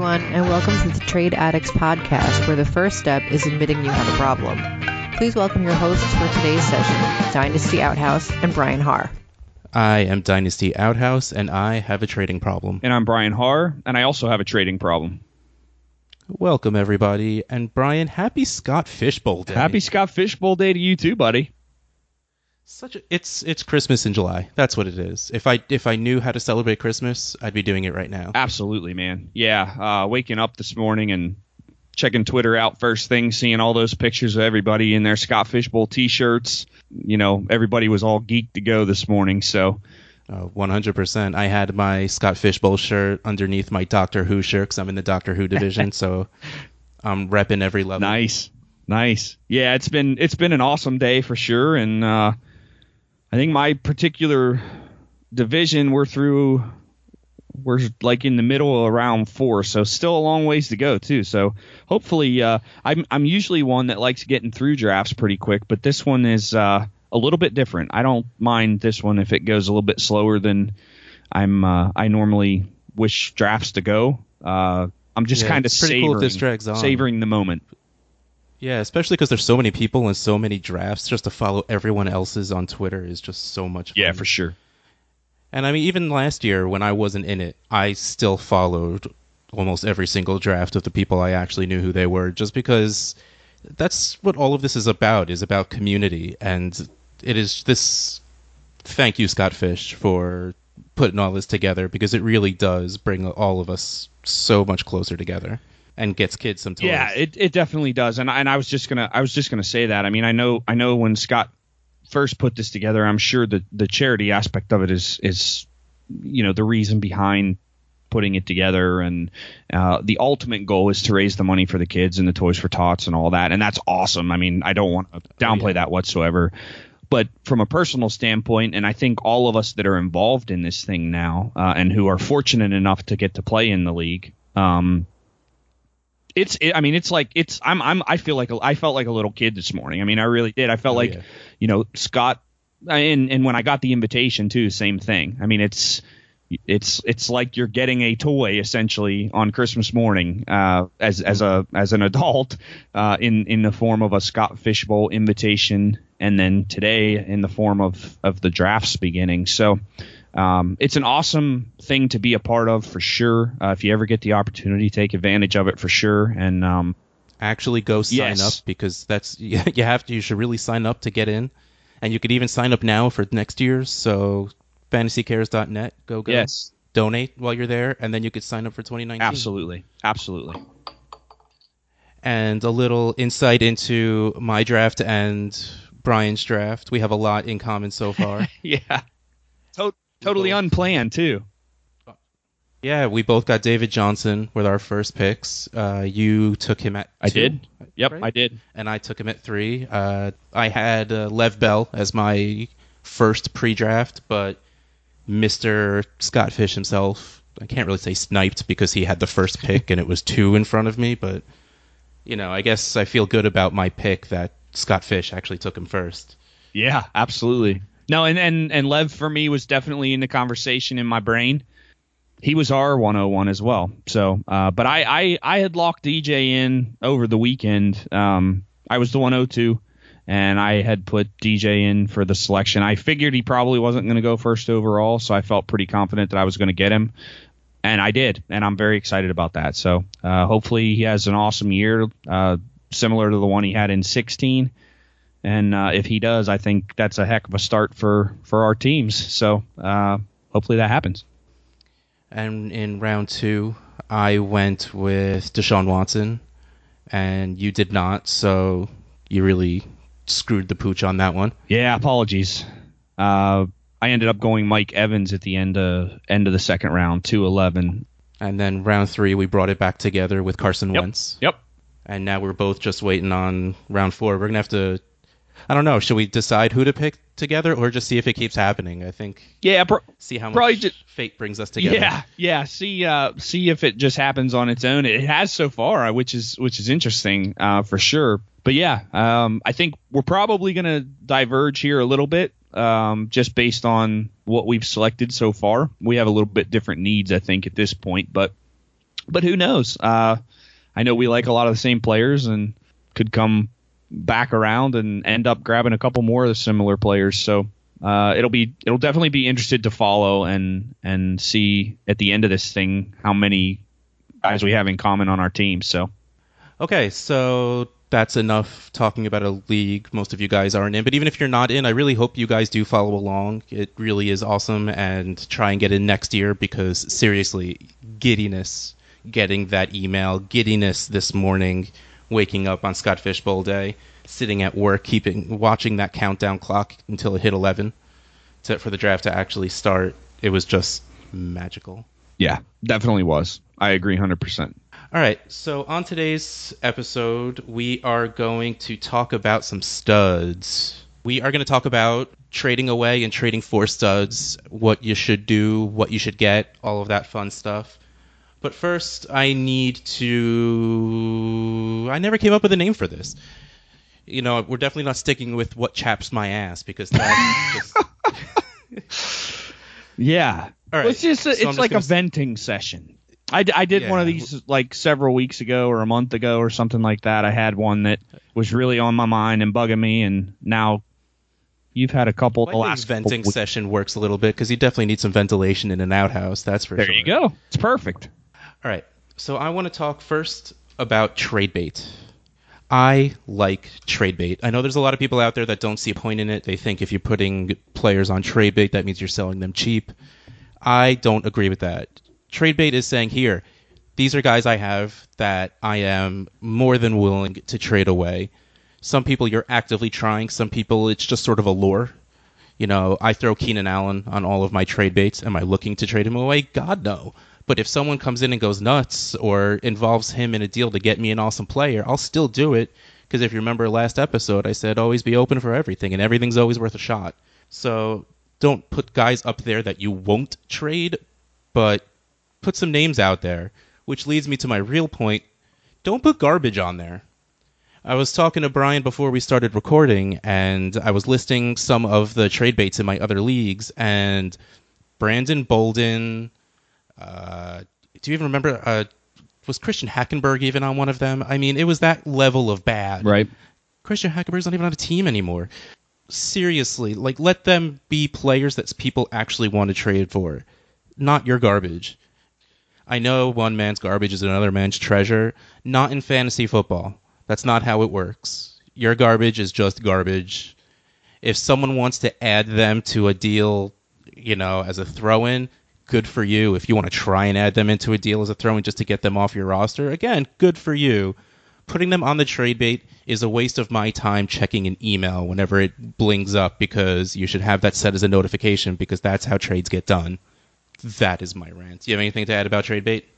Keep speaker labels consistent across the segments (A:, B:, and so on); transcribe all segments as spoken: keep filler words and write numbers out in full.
A: everyone, and welcome to the Trade Addicts podcast, where the first step is admitting you have a problem. Please welcome your hosts for today's session, Dynasty Outhouse and Brian Haar.
B: I am Dynasty Outhouse, and I have a trading problem.
C: And I'm Brian Haar, and I also have a trading problem.
B: Welcome, everybody. And Brian, happy Scott Fishbowl Day.
C: Happy Scott Fishbowl Day to you too, buddy.
B: Such a, it's it's Christmas in July. That's what it is. If I if I knew how to celebrate Christmas, I'd be doing it right now.
C: Absolutely, man. Yeah, uh, waking up this morning and checking Twitter out first thing, seeing all those pictures of everybody in their Scott Fishbowl T-shirts. You know, everybody was all geeked to go this morning. So,
B: uh, one hundred percent. I had my Scott Fishbowl shirt underneath my Doctor Who shirt because I'm in the Doctor Who division. So I'm repping every level.
C: Nice, nice. Yeah, it's been it's been an awesome day for sure, and uh, I think my particular division we're through. We're like in the middle of round four, so still a long ways to go too. So hopefully, uh, I'm I'm usually one that likes getting through drafts pretty quick, but this one is uh, a little bit different. I don't mind this one if it goes a little bit slower than I'm uh, I normally wish drafts to go. Uh, I'm just
B: yeah,
C: kind of savoring,
B: cool if this drags on.
C: savoring the moment.
B: Yeah, especially because there's so many people and so many drafts. Just to follow everyone else's on Twitter is just so much fun.
C: Yeah, for sure.
B: And I mean, even last year when I wasn't in it, I still followed almost every single draft of the people I actually knew who they were, just because that's what all of this is about, is about community. And it is this, thank you, Scott Fish, for putting all this together, because it really does bring all of us so much closer together and gets kids some toys.
C: Yeah, it, it definitely does. And, and I was just gonna I was just gonna say that. I mean, I know I know when Scott first put this together, I'm sure that the charity aspect of it is, is, you know, the reason behind putting it together. And uh, the ultimate goal is to raise the money for the kids and the Toys for Tots and all that. And that's awesome. I mean, I don't want to downplay oh, yeah. that whatsoever. But from a personal standpoint, and I think all of us that are involved in this thing now uh, and who are fortunate enough to get to play in the league, um, It's, it, I mean, it's like it's. I'm, I'm. I feel like a, I felt like a little kid this morning. I mean, I really did. I felt oh, like, yeah. you know, Scott, and and when I got the invitation too, same thing. I mean, it's, it's, it's like you're getting a toy essentially on Christmas morning, uh, as as a as an adult, uh, in in the form of a Scott Fishbowl invitation, and then today in the form of of the drafts beginning. So. Um, it's an awesome thing to be a part of for sure. Uh, if you ever get the opportunity, take advantage of it for sure. And um,
B: actually go sign
C: yes.
B: up, because that's you have to. You should really sign up to get in, and you could even sign up now for next year's. So fantasy cares dot net, go go.
C: Yes.
B: Donate while you're there, and then you could sign up for twenty nineteen.
C: Absolutely, absolutely.
B: And a little insight into my draft and Brian's draft. We have a lot in common so far.
C: yeah. To- Totally unplanned, too.
B: Yeah, we both got David Johnson with our first picks. Uh, you took him at two.
C: I did. Yep,
B: right?
C: I did.
B: And I took him at three. Uh, I had uh, Lev Bell as my first pre-draft, but Mister Scott Fish himself, I can't really say sniped because he had the first pick and it was two in front of me, but, you know, I guess I feel good about my pick that Scott Fish actually took him first.
C: Yeah, absolutely. No, and, and, and Lev for me was definitely in the conversation in my brain. He was our one oh one as well. So, uh, but I, I, I had locked D J in over the weekend. Um, I was the one oh two, and I had put D J in for the selection. I figured he probably wasn't going to go first overall, so I felt pretty confident that I was going to get him. And I did, and I'm very excited about that. So uh, hopefully he has an awesome year, uh, similar to the one he had in sixteen. And uh, if he does, I think that's a heck of a start for, for our teams. So uh, hopefully that happens.
B: And in round two, I went with Deshaun Watson, and you did not. So you really screwed the pooch on that one.
C: Yeah, apologies. Uh, I ended up going Mike Evans at the end of end of the second round, two eleven.
B: And then round three, we brought it back together with Carson
C: yep.
B: Wentz.
C: Yep.
B: And now we're both just waiting on round four. We're going to have to... I don't know. Should we decide who to pick together, or just see if it keeps happening? I think.
C: Yeah, pro-
B: see how
C: probably
B: much
C: just,
B: fate brings us together.
C: Yeah, yeah. See, uh, see if it just happens on its own. It has so far, which is which is interesting uh, for sure. But yeah, um, I think we're probably going to diverge here a little bit, um, just based on what we've selected so far. We have a little bit different needs, I think, at this point. But but who knows? Uh, I know we like a lot of the same players and could come back around and end up grabbing a couple more of the similar players. So uh, it'll be it'll definitely be interested to follow and and see at the end of this thing how many guys we have in common on our team. So
B: okay, so that's enough talking about a league most of you guys aren't in. But even if you're not in, I really hope you guys do follow along. It really is awesome, and try and get in next year because seriously, giddiness getting that email, giddiness this morning, waking up on Scott Fishbowl Day, sitting at work, keeping watching that countdown clock until it hit eleven to, for the draft to actually start. It was just magical.
C: Yeah, definitely was. I agree one hundred percent.
B: All right, so on today's episode, we are going to talk about some studs. We are going to talk about trading away and trading for studs, what you should do, what you should get, all of that fun stuff. But first, I need to... I never came up with a name for this. You know, we're definitely not sticking with what chaps my ass, because that's just...
C: Yeah.
B: All right.
C: Well, it's just, a,
B: so
C: it's
B: just
C: like a
B: gonna...
C: venting session. I, I did
B: yeah.
C: one of these like several weeks ago or a month ago or something like that. I had one that was really on my mind and bugging me, and now you've had a couple.
B: Well,
C: the
B: I
C: last
B: think venting
C: couple
B: session works a little bit because you definitely need some ventilation in an outhouse. That's for
C: there
B: sure.
C: you go. It's perfect.
B: All right. So I want to talk first about trade bait. I like trade bait. I know there's a lot of people out there that don't see a point in it. They think if you're putting players on trade bait, that means you're selling them cheap. I don't agree with that. Trade bait is saying, here, these are guys I have that I am more than willing to trade away. Some people you're actively trying. Some people it's just sort of a lure. You know, I throw Keenan Allen on all of my trade baits. Am I looking to trade him away? God, no. But if someone comes in and goes nuts or involves him in a deal to get me an awesome player, I'll still do it. Because if you remember last episode, I said always be open for everything, and everything's always worth a shot. So don't put guys up there that you won't trade, but put some names out there, which leads me to my real point. Don't put garbage on there. I was talking to Brian before we started recording, and I was listing some of the trade baits in my other leagues, and Brandon Bolden, uh, do you even remember, uh, was Christian Hackenberg even on one of them? I mean, it was that level of bad.
C: Right.
B: Christian Hackenberg's not even on a team anymore. Seriously, like, let them be players that people actually want to trade for, not your garbage. I know one man's garbage is another man's treasure. Not in fantasy football. That's not how it works. Your garbage is just garbage. If someone wants to add them to a deal, you know, as a throw-in, good for you. If you want to try and add them into a deal as a throw-in just to get them off your roster, again, good for you. Putting them on the trade bait is a waste of my time checking an email whenever it blings up, because you should have that set as a notification, because that's how trades get done. That is my rant. Do you have anything to add about trade bait?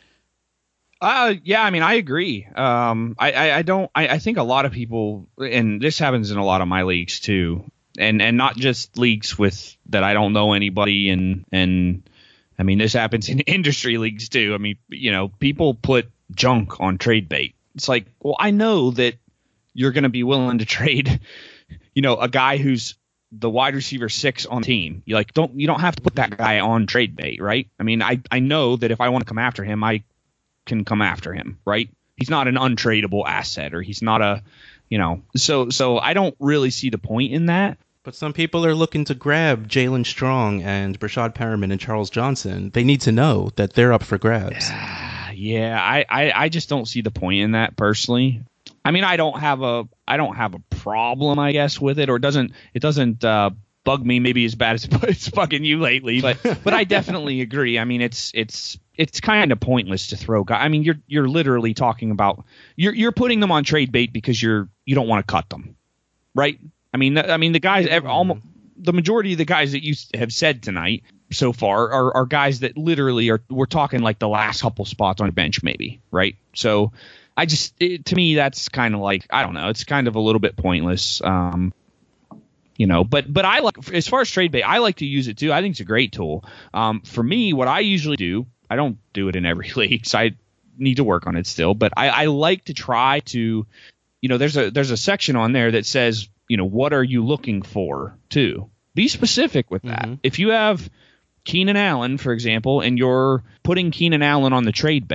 C: Uh, yeah, I mean, I agree. Um, I, I, I don't. I, I think a lot of people, and this happens in a lot of my leagues too, and and not just leagues with that I don't know anybody, and and I mean, this happens in industry leagues too. I mean, you know, people put junk on trade bait. It's like, well, I know that you're going to be willing to trade, you know, a guy who's the wide receiver six on the team. You like don't you don't have to put that guy on trade bait, right? I mean, I I know that if I want to come after him, I can come after him, right? He's not an untradeable asset, or he's not a, you know. So so I don't really see the point in that.
B: But some people are looking to grab Jalen Strong and Brashad Perriman and Charles Johnson. They need to know that they're up for grabs.
C: Yeah, I, I I just don't see the point in that personally. I mean, I don't have a I don't have a problem, I guess, with it, or it doesn't it doesn't uh, bug me maybe as bad as it's bugging you lately. But but I definitely agree. I mean, it's it's it's kind of pointless to throw guys. I mean, you're you're literally talking about you're you're putting them on trade bait because you're you don't want to cut them, right? I mean, I mean the guys, almost the majority of the guys that you have said tonight so far are, are guys that literally are. We're talking like the last couple spots on a bench, maybe, right? So. I just, it, to me, that's kind of like, I don't know, it's kind of a little bit pointless, um, you know, but, but I like, as far as trade bait, I like to use it too. I think it's a great tool. Um, for me, what I usually do, I don't do it in every league, so I need to work on it still, but I, I like to try to, you know, there's a, there's a section on there that says, you know, what are you looking for too? Be specific with that. Mm-hmm. If you have Keenan Allen, for example, and you're putting Keenan Allen on the trade bait,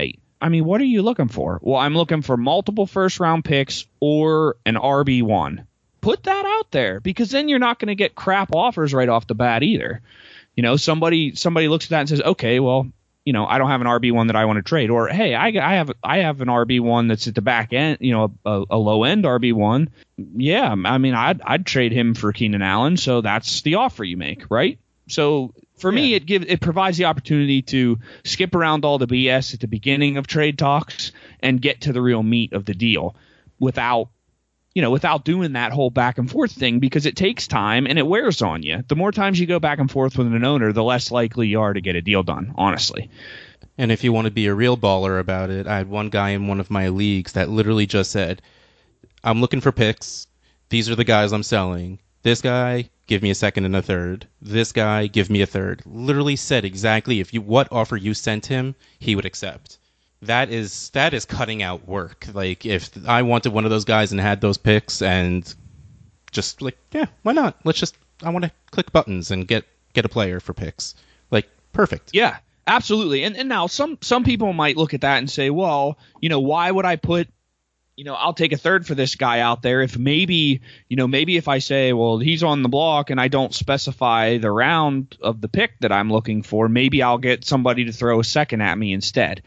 C: I mean, what are you looking for? Well, I'm looking for multiple first round picks or an R B one. Put that out there, because then you're not going to get crap offers right off the bat either. You know, somebody somebody looks at that and says, okay, well, you know, I don't have an R B one that I want to trade, or hey, I, I have I have an R B one that's at the back end, you know, a, a low end R B one. Yeah, I mean, I'd I'd trade him for Keenan Allen, so that's the offer you make, right? So for yeah. me, it gives it provides the opportunity to skip around all the B S at the beginning of trade talks and get to the real meat of the deal without. You know, without doing that whole back and forth thing, because it takes time and it wears on you. The more times you go back and forth with an owner, the less likely you are to get a deal done, honestly.
B: And if you want to be a real baller about it, I had one guy in one of my leagues that literally just said, I'm looking for picks. These are the guys I'm selling. This guy, give me a second and a third. This guy, give me a third. Literally said exactly if you what offer you sent him, he would accept. That is that is cutting out work. Like, if I wanted one of those guys and had those picks and just like, yeah, why not? Let's just, I want to click buttons and get get a player for picks. Like, perfect.
C: Yeah, absolutely. And and now some some people might look at that and say, well, you know, why would I put, you know, I'll take a third for this guy out there if maybe, you know, maybe if I say, well, he's on the block and I don't specify the round of the pick that I'm looking for, maybe I'll get somebody to throw a second at me instead.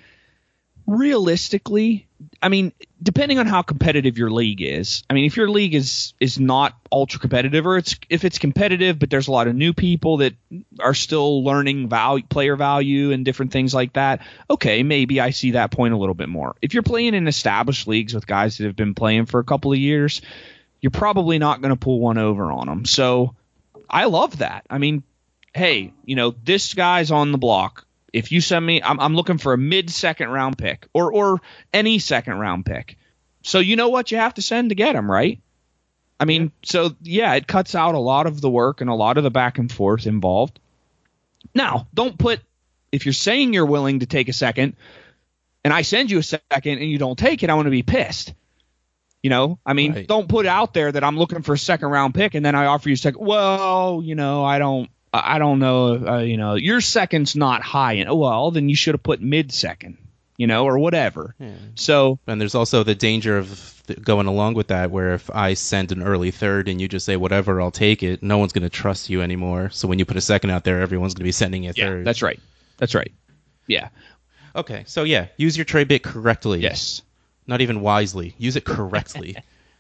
C: Realistically, I mean, depending on how competitive your league is, I mean, if your league is is not ultra competitive, or it's if it's competitive but there's a lot of new people that are still learning value, player value and different things like that, okay, maybe I see that point a little bit more. If you're playing in established leagues with guys that have been playing for a couple of years, you're probably not going to pull one over on them. So I love that. I mean, hey, you know, this guy's on the block. If you send me, I'm, I'm looking for a mid-second round pick or or any second round pick. So you know what you have to send to get him, right? I mean, so yeah, it cuts out a lot of the work and a lot of the back and forth involved. Now, don't put, if you're saying you're willing to take a second and I send you a second and you don't take it, I want to be pissed. You know, I mean, right. Don't put out there that I'm looking for a second round pick and then I offer you a second. Well, you know, I don't. I don't know, uh, you know, your second's not high. And, well, then you should have put mid-second, you know, or whatever. Yeah. So,
B: and there's also the danger of going along with that, where if I send an early third and you just say, whatever, I'll take it, no one's going to trust you anymore. So when you put a second out there, everyone's going to be sending a
C: yeah,
B: third.
C: That's right. That's right. Yeah.
B: Okay. So, yeah, use your trade bait correctly.
C: Yes.
B: Not even wisely. Use it correctly.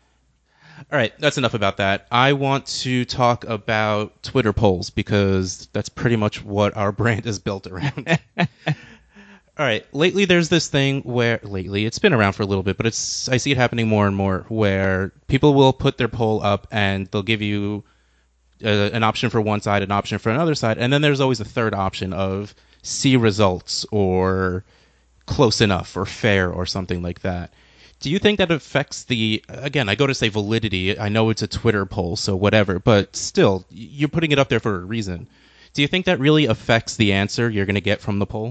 B: All right, that's enough about that. I want to talk about Twitter polls, because that's pretty much what our brand is built around. All right, lately there's this thing where, lately, it's been around for a little bit, but it's I see it happening more and more, where people will put their poll up and they'll give you uh, an option for one side, an option for another side, and then there's always a third option of see results or close enough or fair or something like that. Do you think that affects the, again, I go to say validity, I know it's a Twitter poll, so whatever, but still, you're putting it up there for a reason. Do you think that really affects the answer you're going to get from the poll?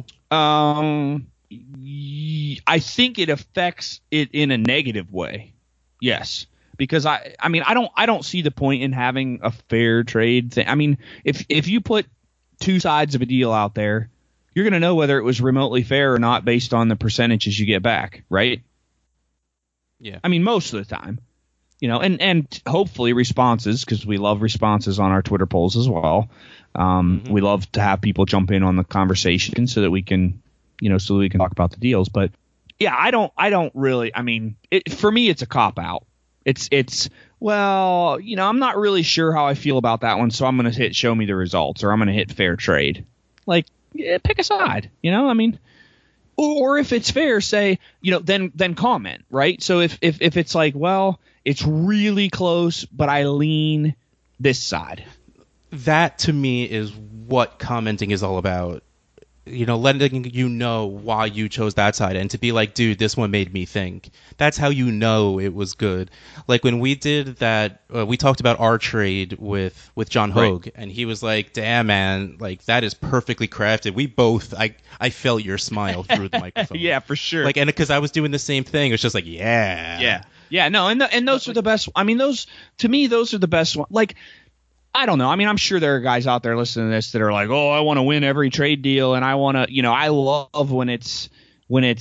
C: Um, I think it affects it in a negative way. Yes. Because I, I mean, I don't, I don't see the point in having a fair trade thing. I mean, if, if you put two sides of a deal out there, you're going to know whether it was remotely fair or not based on the percentages you get back, right?
B: Yeah.
C: I mean, most of the time, you know, and, and hopefully responses, because we love responses on our Twitter polls as well. Um, mm-hmm. We love to have people jump in on the conversation so that we can, you know, so we can talk about the deals. But yeah, I don't, I don't really, I mean, it, for me, it's a cop out. It's, it's, well, you know, I'm not really sure how I feel about that one. So I'm going to hit show me the results, or I'm going to hit fair trade. Like, yeah, pick a side, you know, I mean. Or if it's fair, say, you know, then then comment, right? So if, if, if it's like, well, it's really close, but I lean this side.
B: That, to me, is what commenting is all about. You know, letting you know why you chose that side, and to be like, dude, this one made me think. That's how you know it was good. Like when we did that, uh, we talked about our trade with, with John Hogue, right. And he was like, damn, man, like that is perfectly crafted. We both, I I felt your smile through the microphone.
C: Yeah, for sure.
B: Like, and because I was doing the same thing, it's just like, yeah.
C: Yeah. Yeah, no, and the, and those are the best. I mean, those, to me, those are the best ones. Like, I don't know. I mean, I'm sure there are guys out there listening to this that are like, oh, I want to win every trade deal. And I want to, you know, I love when it's, when it's,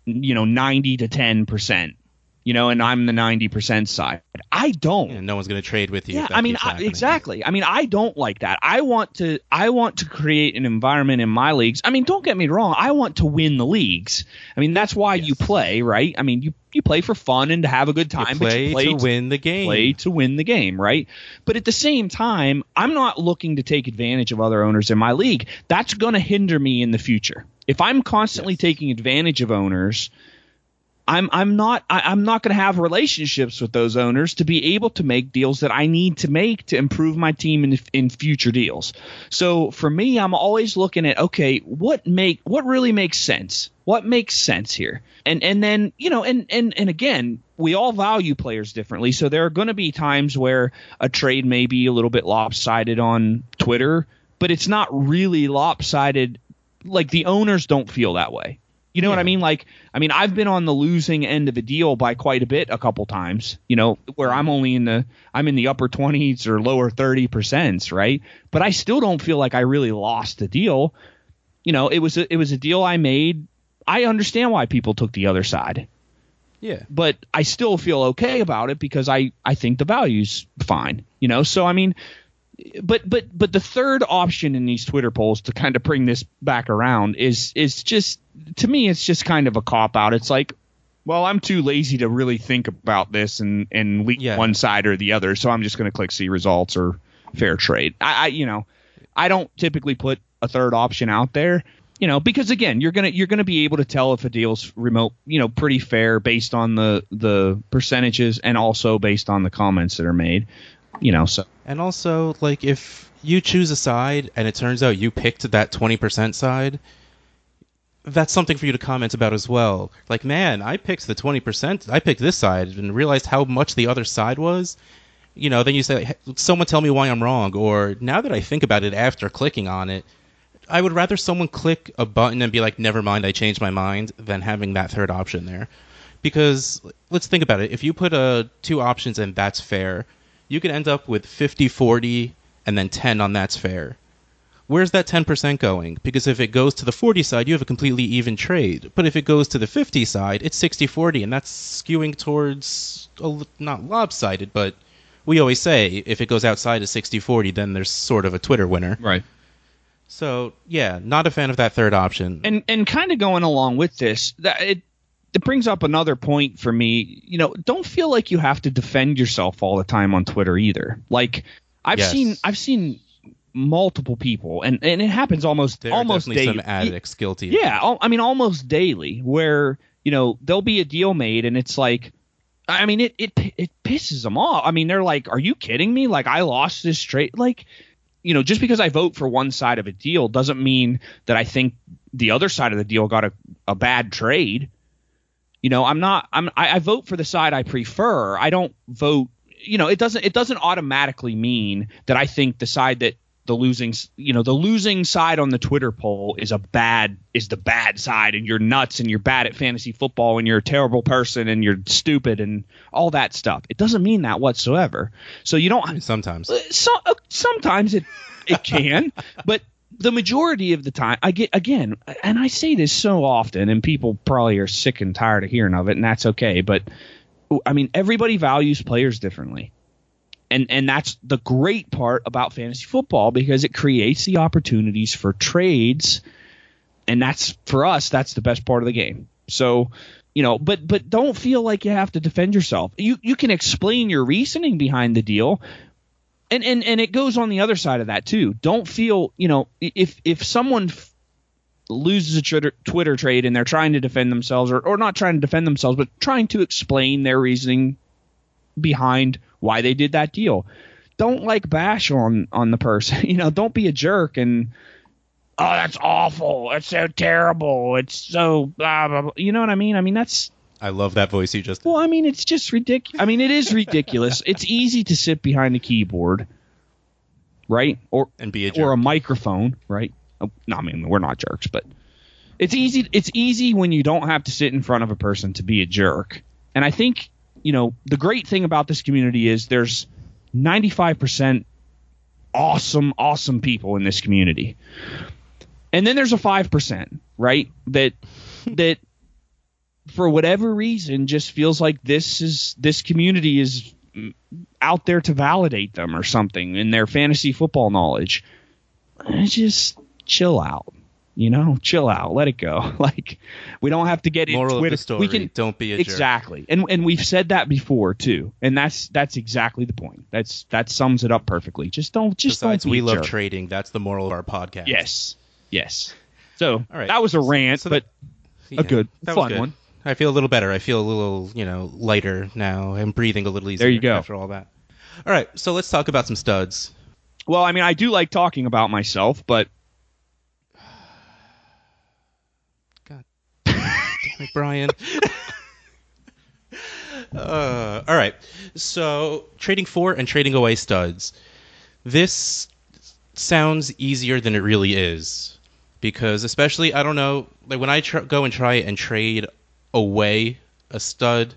C: you know, ninety to ten percent, you know, and I'm the ninety percent side. I don't.
B: Yeah, no one's going to trade with you.
C: Yeah,
B: if that
C: I mean,
B: keeps
C: I,
B: happening.
C: exactly. I mean, I don't like that. I want to I want to create an environment in my leagues. I mean, don't get me wrong. I want to win the leagues. I mean, that's why
B: Yes.
C: you play, right? I mean, you, you play for fun and to have a good time.
B: You
C: but
B: play
C: you play
B: to win the game.
C: Play to win the game, right? But at the same time, I'm not looking to take advantage of other owners in my league. That's going to hinder me in the future. If I'm constantly
B: Yes.
C: taking advantage of owners, I'm I'm not I, I'm not going to have relationships with those owners to be able to make deals that I need to make to improve my team in in future deals. So for me, I'm always looking at, okay, what make what really makes sense? What makes sense here? And and then, you know, and and and again, we all value players differently. So there are going to be times where a trade may be a little bit lopsided on Twitter, but it's not really lopsided. Like, the owners don't feel that way. You know
B: Yeah.
C: what I mean? Like, I mean, I've been on the losing end of a deal by quite a bit a couple times, you know, where I'm only in the I'm in the upper twenties or lower thirty percent, right? But I still don't feel like I really lost the deal. You know, it was a, it was a deal I made. I understand why people took the other side,
B: Yeah.
C: but I still feel okay about it because I, I think the value's fine, you know? So, I mean, but but but the third option in these Twitter polls, to kind of bring this back around, is is just, to me, it's just kind of a cop out. It's like, well, I'm too lazy to really think about this and and lean
B: Yeah.
C: one side or the other, so I'm just going to click see results or fair trade. I, I you know, I don't typically put a third option out there, you know, because again, you're gonna you're gonna be able to tell if a deal's remote, you know, pretty fair based on the the percentages and also based on the comments that are made, you know. So
B: And also, like, if you choose a side and it turns out you picked that twenty percent side, that's something for you to comment about as well. Like, man, I picked the twenty percent, I picked this side and realized how much the other side was. You know, then you say, "Hey, someone tell me why I'm wrong." Or, now that I think about it after clicking on it, I would rather someone click a button and be like, never mind, I changed my mind, than having that third option there. Because, let's think about it. If you put uh, two options and that's fair, you could end up with fifty forty and then ten on that's fair. Where's that ten percent going? Because if it goes to the forty side, you have a completely even trade. But if it goes to the fifty side, it's sixty forty, and that's skewing towards, a l- not lopsided, but we always say if it goes outside of sixty forty, then there's sort of a Twitter winner.
C: right.
B: So, yeah, not a fan of that third option.
C: And and kind of going along with this, that it it brings up another point for me. You know, don't feel like you have to defend yourself all the time on Twitter either. Like, I've
B: Yes.
C: seen I've seen multiple people, and, and it happens almost
B: there
C: almost
B: are definitely
C: daily.
B: some addicts guilty.
C: Yeah, al- I mean almost daily, where, you know, there'll be a deal made and it's like, I mean, it it it pisses them off. I mean, they're like, "Are you kidding me? Like, I lost this trade." Like, you know, just because I vote for one side of a deal doesn't mean that I think the other side of the deal got a, a bad trade. You know, I'm not. I'm. I, I vote for the side I prefer. I don't vote. You know, it doesn't. It doesn't automatically mean that I think the side that the losing, you know, the losing side on the Twitter poll is a bad, is the bad side, and you're nuts, and you're bad at fantasy football, and you're a terrible person, and you're stupid, and all that stuff. It doesn't mean that whatsoever. So you don't.
B: Sometimes.
C: So, uh, sometimes it it can, but the majority of the time, I get again, and I say this so often, and people probably are sick and tired of hearing of it, and that's okay. But I mean, everybody values players differently. And and that's the great part about fantasy football, because it creates the opportunities for trades, and that's, for us, that's the best part of the game. So, you know, but but don't feel like you have to defend yourself. You you can explain your reasoning behind the deal, and and and it goes on the other side of that too. Don't feel, you know, if if someone f- loses a Twitter, Twitter trade and they're trying to defend themselves, or or not trying to defend themselves, but trying to explain their reasoning behind why they did that deal. Don't like bash on on the person. You know, don't be a jerk and, oh, that's awful. It's so terrible. It's so blah, blah, blah. You know what I mean? I mean, that's,
B: I love that voice you just.
C: well, I mean, it's just ridiculous. I mean, it is ridiculous. It's easy to sit behind a keyboard, right? Or
B: And be a jerk.
C: or a microphone, right? Oh, no, I mean, we're not jerks, but it's easy. It's easy when you don't have to sit in front of a person to be a jerk. And I think, you know, the great thing about this community is there's ninety-five percent awesome, awesome people in this community. And then there's a five percent, right? That, that for whatever reason, just feels like this is this community is out there to validate them or something in their fantasy football knowledge. Just chill out, you know, chill out, let it go. Like, we don't have to get into
B: Moral
C: Twitter.
B: of the story,
C: we can
B: don't be a
C: exactly, jerk. and and we've said that before too, and that's that's exactly the point. That's that sums it up perfectly. Just don't, just
B: Besides,
C: don't be
B: we
C: a
B: love
C: jerk.
B: trading. That's the moral of our podcast.
C: Yes, yes. So
B: all right.
C: that was a rant,
B: so
C: but
B: yeah,
C: a good,
B: that was
C: fun
B: good.
C: one.
B: I feel a little better. I feel a little, you know, lighter now. I'm breathing a little easier.
C: There you go.
B: After all that. All right, so let's talk about some studs.
C: Well, I mean, I do like talking about myself, but
B: God damn it, Brian. uh, all right, so trading for and trading away studs. This sounds easier than it really is, because especially, I don't know, like when I tr- go and try and trade away a stud,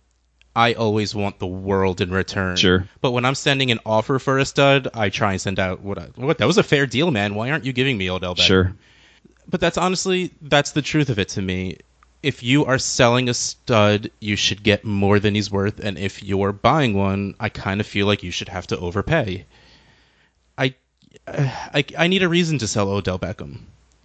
B: I always want the world in return.
C: Sure.
B: But when I'm sending an offer for a stud, I try and send out what I, what that was a fair deal, man. Why aren't you giving me Odell Beckham?
C: Sure.
B: But that's honestly, that's the truth of it to me. If you are selling a stud, you should get more than he's worth, and if you're buying one, I kind of feel like you should have to overpay. I, I, I need a reason to sell Odell Beckham.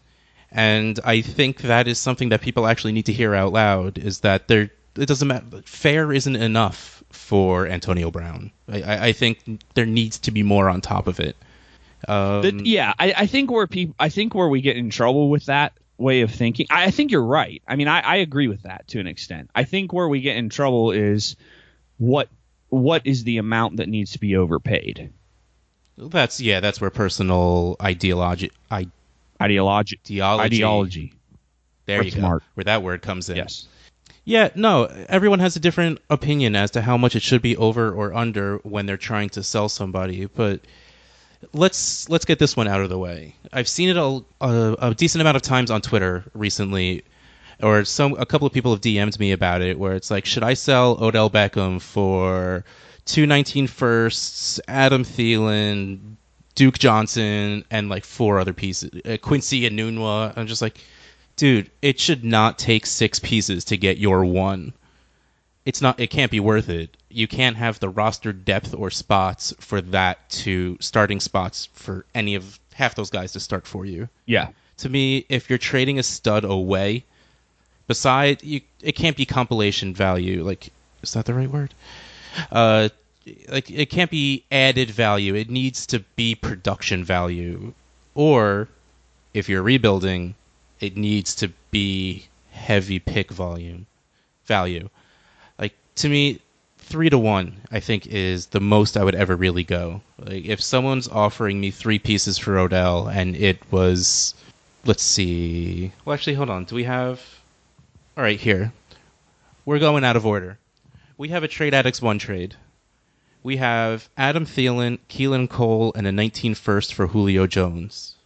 B: And I think that is something that people actually need to hear out loud, is that there it doesn't matter. Fair isn't enough for Antonio Brown. I, I, I think there needs to be more on top of it. Um,
C: the, yeah, I, I think where people, I think where we get in trouble with that way of thinking, I, I think you're right. I mean, I, I agree with that to an extent. I think where we get in trouble is what what is the amount that needs to be overpaid.
B: That's yeah, that's where personal ideology, I,
C: ideology,
B: ideology,
C: ideology.
B: There
C: That's
B: you go.
C: smart.
B: Where that word comes in.
C: Yes.
B: Yeah, no, everyone has a different opinion as to how much it should be over or under when they're trying to sell somebody, but let's let's get this one out of the way. I've seen it a, a, a decent amount of times on Twitter recently, or some a couple of people have D M'd me about it, where it's like, should I sell Odell Beckham for two nineteen firsts, Adam Thielen, Duke Johnson, and like four other pieces, uh, Quincy Enunwa? I'm just like, dude, it should not take six pieces to get your one. It's not. It can't be worth it. You can't have the roster depth or spots for that to starting spots for any of half those guys to start for you.
C: Yeah.
B: To me, if you're trading a stud away, beside you, it can't be compilation value. Like, is that the right word? Uh, like it can't be added value. It needs to be production value. Or, if you're rebuilding, it needs to be heavy pick volume value. Like, to me, three to one, I think, is the most I would ever really go. Like, if someone's offering me three pieces for Odell, and it was, let's see. Well, actually, hold on. Do we have? All right, here. We're going out of order. We have a Trade Addicts one trade. We have Adam Thielen, Keelan Cole, and a nineteen first for Julio Jones.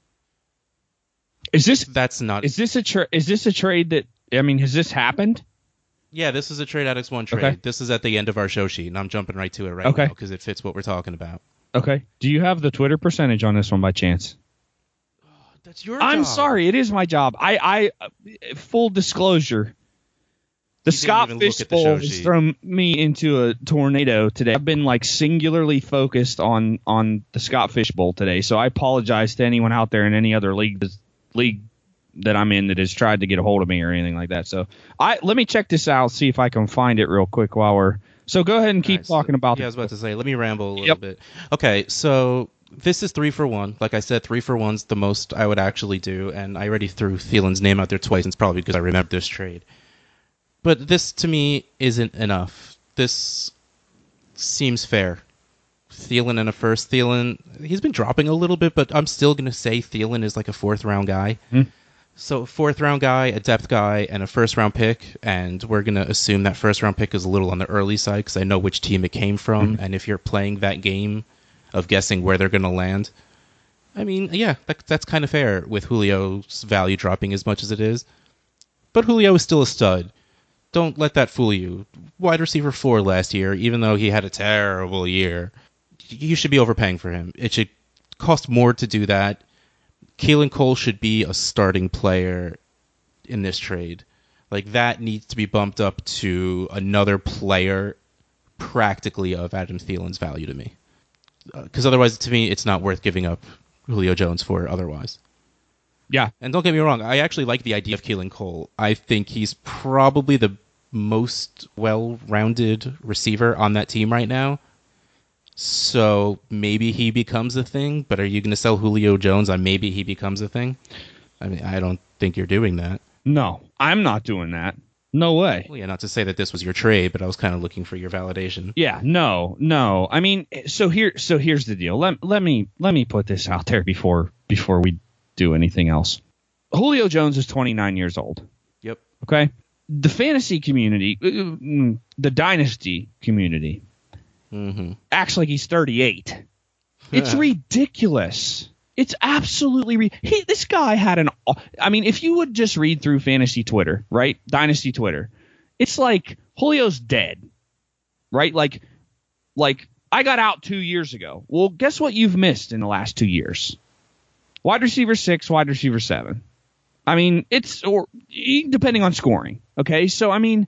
C: Is this
B: That's not.
C: is this a tra- is this a trade that, I mean, has this happened?
B: Yeah, this is a Trade Addicts one trade.
C: Okay.
B: This is at the end of our show sheet, and I'm jumping right to it right
C: Okay.
B: now because it fits what we're talking about.
C: Okay. Do you have the Twitter percentage on this one by chance?
B: That's your
C: I'm
B: job.
C: sorry, it is my job. I, I uh, full disclosure, the
B: You didn't
C: Scott
B: even look
C: Fish
B: at the show
C: Bowl has
B: sheet.
C: thrown me into a tornado today. I've been like singularly focused on on the Scott Fish Bowl today, so I apologize to anyone out there in any other league league that I'm in that has tried to get a hold of me or anything like that. So I let me check this out, see if I can find it real quick while we're. So go ahead and keep
B: Alright, so-
C: talking about.
B: Yeah, I was about to say, let me ramble a little
C: Yep.
B: bit. Okay, so this is three for one. Like I said, three for one's the most I would actually do, and I already threw Thielen's name out there twice, and it's probably because I remember this trade. But this, to me, isn't enough. This seems fair. Thielen and a first. Thielen, he's been dropping a little bit, but I'm still going to say Thielen is like a fourth-round guy.
C: Hmm.
B: So fourth-round guy, a depth guy, and a first-round pick, and we're going to assume that first-round pick is a little on the early side because I know which team it came from,
C: Mm-hmm.
B: and if you're playing that game of guessing where they're going to land, I mean, yeah, that, that's kind of fair with Julio's value dropping as much as it is. But Julio is still a stud. Don't let that fool you. Wide receiver four last year, even though he had a terrible year, you should be overpaying for him. It should cost more to do that. Keelan Cole should be a starting player in this trade. Like, that needs to be bumped up to another player practically of Adam Thielen's value to me. Because uh, otherwise, to me, it's not worth giving up Julio Jones for otherwise.
C: Yeah.
B: And don't get me wrong, I actually like the idea of Keelan Cole. I think he's probably the most well-rounded receiver on that team right now. So maybe he becomes a thing, but are you going to sell Julio Jones on maybe he becomes a thing? I mean, I don't think you're doing that.
C: No, I'm not doing that. No way.
B: Well, yeah, not to say that this was your trade, but I was kind of looking for your validation.
C: Yeah, no, no. I mean, so here, so here's the deal. Let let me let me put this out there before before we do anything else. Julio Jones is twenty-nine years old.
B: Yep.
C: Okay. The fantasy community, the dynasty community,
B: mm-hmm.
C: acts like he's thirty-eight. It's ridiculous. It's absolutely re- he, this guy had an. I mean, if you would just read through fantasy Twitter, right, dynasty Twitter, it's like Julio's dead, right? Like, like I got out two years ago. Well, guess what you've missed in the last two years? Wide receiver six, wide receiver seven. I mean, it's or depending on scoring. Okay, so I mean,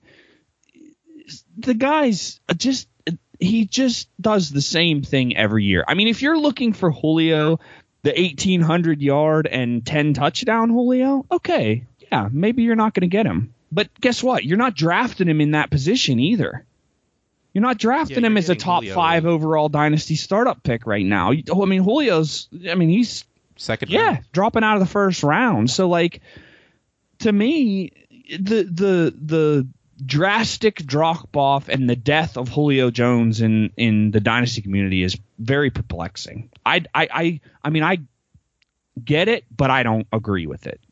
C: the guy's just he just does the same thing every year. I mean, if you're looking for Julio, the eighteen hundred yard and ten touchdown Julio, okay, yeah, maybe you're not going to get him. But guess what? You're not drafting him in that position either. You're not drafting
B: yeah,
C: him as a top
B: Julio.
C: five overall dynasty startup pick right now. I mean, Julio's, I mean, he's
B: second
C: yeah,
B: round.
C: dropping out of the first round. So, like, to me, the the the drastic drop off and the death of Julio Jones in, in the dynasty community is very perplexing. I, I, I, I mean, I get it, but I don't agree with it.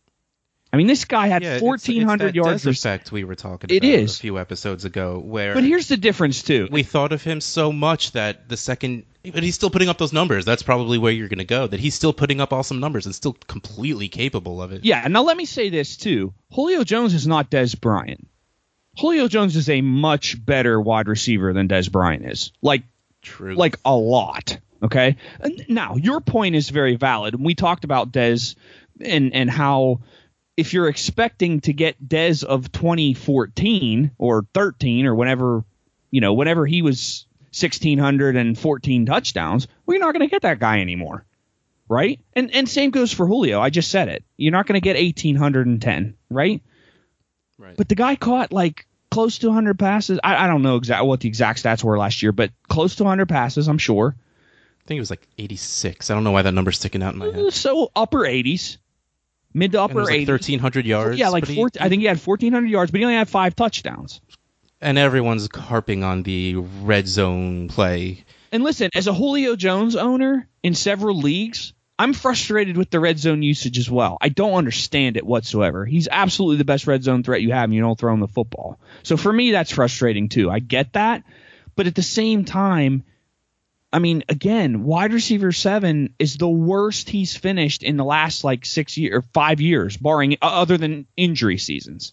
C: I mean, this guy had
B: yeah,
C: fourteen hundred
B: it's, it's
C: yards.
B: That effect we were talking
C: It
B: about
C: is.
B: a few episodes ago, where
C: But here's the difference too.
B: we thought of him so much that the second, but he's still putting up those numbers. That's probably where you're going to go. That he's still putting up awesome numbers and still completely capable of it.
C: Yeah, and now let me say this too. Julio Jones is not Dez Bryant. Julio Jones is a much better wide receiver than Dez Bryant is. Like,
B: True.
C: like a lot. Okay. And now your point is very valid. And we talked about Dez and and how if you're expecting to get Dez of twenty fourteen or thirteen or whenever, you know, whenever he was sixteen hundred and fourteen touchdowns, well, you're not going to get that guy anymore. Right. And and same goes for Julio. I just said it. You're not going to get eighteen ten. Right.
B: Right.
C: But the guy caught like close to one hundred passes. I, I don't know exactly what the exact stats were last year, but close to one hundred passes, I'm sure.
B: I think it was like eighty-six. I don't know why that number's sticking out in my head.
C: So upper eighties, mid to
B: And it
C: upper
B: was like
C: eighties.
B: thirteen hundred yards.
C: Yeah, like
B: but he-
C: four, I think he had fourteen hundred yards, but he only had five touchdowns.
B: And everyone's harping on the red zone play.
C: And listen, as a Julio Jones owner in several leagues, I'm frustrated with the red zone usage as well. I don't understand it whatsoever. He's absolutely the best red zone threat you have, and you don't throw him the football. So for me, that's frustrating too. I get that. But at the same time, I mean, again, wide receiver seven is the worst he's finished in the last like six years or five years, barring other than injury seasons.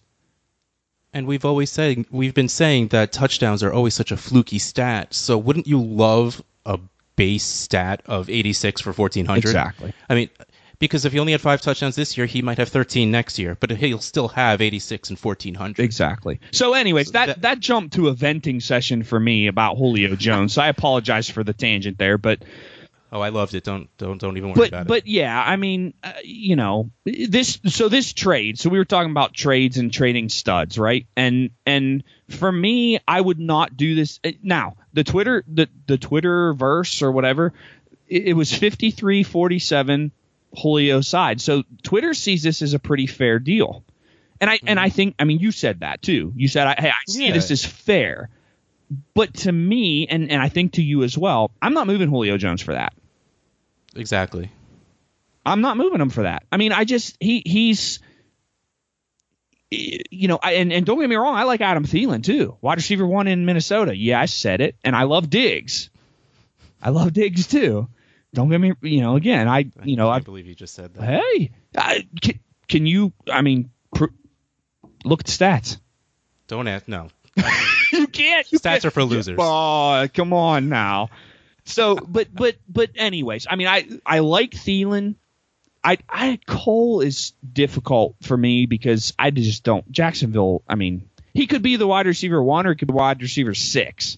B: And we've always said, we've been saying that touchdowns are always such a fluky stat. So wouldn't you love a base stat of eighty-six for fourteen hundred?
C: Exactly.
B: I mean, because if he only had five touchdowns this year, he might have thirteen next year, but he'll still have eighty-six and fourteen hundred.
C: Exactly. So anyways,
B: So
C: that,
B: that-
C: that jumped to a venting session for me about Julio Jones. So I apologize for the tangent there, but
B: Oh, I loved it. Don't don't don't even worry
C: but
B: about
C: but
B: it.
C: yeah, I mean, uh, you know, this so this trade. So we were talking about trades and trading studs, right? And and for me, I would not do this now. The Twitter the the Twitter verse or whatever, it, it was fifty-three forty-seven Julio side. So Twitter sees this as a pretty fair deal. And I mm-hmm. and I think I mean you said that too. You said I, hey, I see
B: Yeah.
C: this as fair. But to me, and, and I think to you as well, I'm not moving Julio Jones for that.
B: Exactly.
C: I'm not moving him for that. I mean, I just he he's you know, I, and and don't get me wrong, I like Adam Thielen too, wide receiver one in Minnesota. Yeah, I said it, and I love Diggs. I love Diggs too. Don't get me, you know, again, I you know
B: I
C: I
B: can't believe you just said that.
C: hey, I, can, can you? I mean, pr- look at the stats.
B: Don't ask. No.
C: You can't. You
B: Stats
C: can't.
B: are for losers.
C: Oh, come on now. So, but but but anyways, I mean, I I like Thielen. I, I Cole is difficult for me because I just don't. Jacksonville, I mean, he could be the wide receiver one or he could be wide receiver six.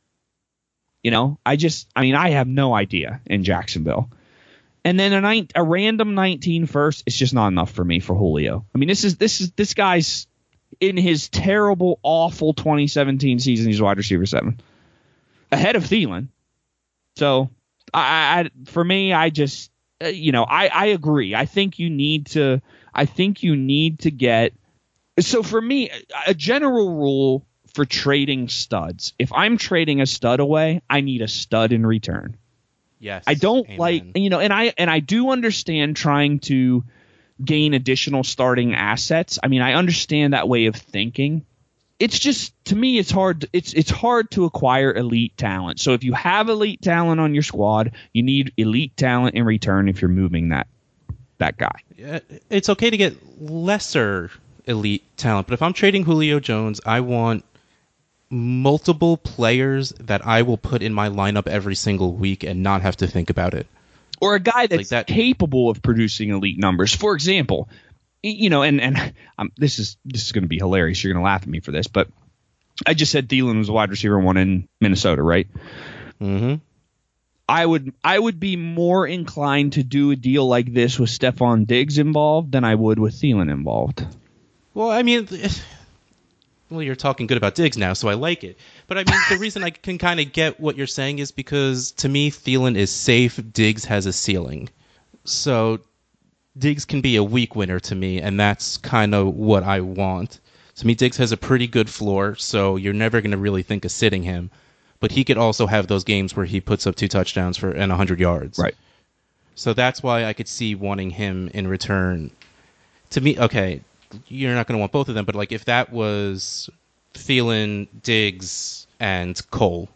C: You know, I just, I mean, I have no idea in Jacksonville. And then a, nine, a random nineteen first, it's just not enough for me for Julio. I mean, this is this is this guy's in his terrible, awful twenty seventeen season. He's wide receiver seven, ahead of Thielen. So, I, I for me, I just, uh, you know, I, I agree. I think you need to. I think you need to get. So for me, a general rule for trading studs: if I'm trading a stud away, I need a stud in return.
B: Yes.
C: I don't
B: Amen.
C: like, you know, and I and I do understand trying to gain additional starting assets. I mean, I understand that way of thinking. It's just, to me, it's hard. It's it's hard to acquire elite talent. So if you have elite talent on your squad, you need elite talent in return if you're moving that that guy.
B: Yeah, it's okay to get lesser elite talent, but if I'm trading Julio Jones, I want multiple players that I will put in my lineup every single week and not have to think about it.
C: Or a guy that's
B: Like that.
C: capable of producing elite numbers. For example, you know, and and um, this is this is going to be hilarious. You're going to laugh at me for this, but I just said Thielen was a wide receiver one in Minnesota, right?
B: Mm-hmm.
C: I would I would be more inclined to do a deal like this with Stephon Diggs involved than I would with Thielen involved.
B: Well, I mean, well, you're talking good about Diggs now, so I like it. But I mean, the reason I can kind of get what you're saying is because, to me, Thielen is safe. Diggs has a ceiling. So Diggs can be a week winner to me, and that's kind of what I want. To me, Diggs has a pretty good floor, so you're never going to really think of sitting him. But he could also have those games where he puts up two touchdowns for and one hundred yards.
C: Right.
B: So that's why I could see wanting him in return. To me, okay, you're not going to want both of them, but like if that was Thielen, Diggs, and Cole,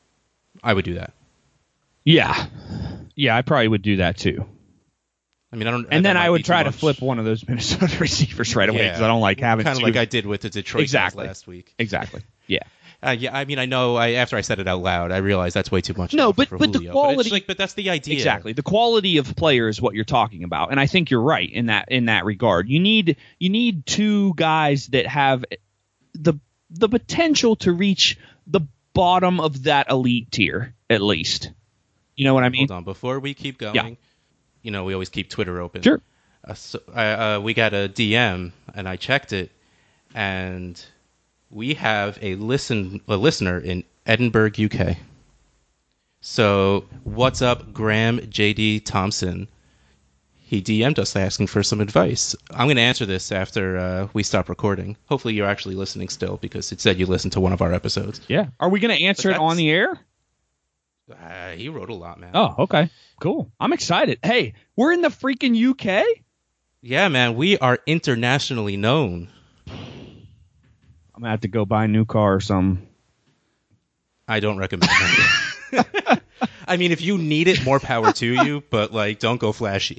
B: I would do that.
C: Yeah. Yeah, I probably would do that too.
B: I mean, I don't.
C: And
B: that
C: then
B: might
C: I would
B: be too
C: try to
B: much.
C: flip one of those Minnesota receivers right away because
B: Yeah.
C: I don't like having
B: Kind of
C: two.
B: like I did with the Detroit
C: Exactly.
B: guys last week.
C: Exactly. Yeah.
B: Uh, yeah, I mean, I know. I after I said it out loud, I realized that's way too much.
C: No,
B: for
C: but-
B: for
C: but the
B: Julio.
C: quality-
B: But, it's like, but that's the idea.
C: Exactly. The quality of player is what you're talking about. And I think you're right in that in that regard. You need you need two guys that have the the potential to reach the bottom of that elite tier, at least. You know what I mean?
B: Hold on, before we keep going,
C: Yeah.
B: you know, we always keep Twitter open.
C: Sure.
B: Uh, so, uh, uh, we got a D M, and I checked it, and we have a listen a listener in Edinburgh, U K. So, what's up, Graham J D Thompson? He D M'd us asking for some advice. I'm going to answer this after uh, we stop recording. Hopefully, you're actually listening still, because it said you listened to one of our episodes.
C: Yeah. Are we going to answer
B: But
C: it on
B: that's-
C: the air?
B: Uh, he wrote a lot, man.
C: Oh, okay. Cool. I'm excited. Hey, we're in the freaking U K?
B: Yeah, man, we are internationally known.
C: I'm going to have to go buy a new car or something.
B: I don't recommend that. I mean, if you need it, more power to you, but like, don't go flashy.